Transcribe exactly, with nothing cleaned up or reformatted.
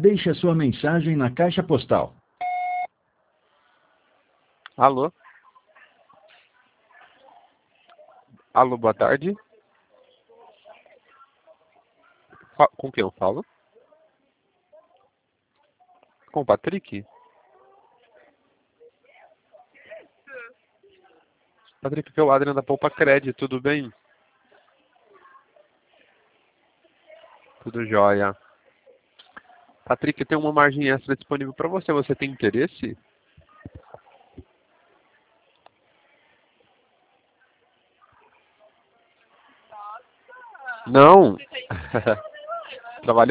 Deixe a sua mensagem na caixa postal. Alô? Alô, boa tarde. Fa- Com quem eu falo? Com o Patrick? Patrick, aqui é o Adriano da Poupa Cred, tudo bem? Tudo jóia. Patrick, tem uma margem extra disponível para você. Você tem interesse? Não. Trabalho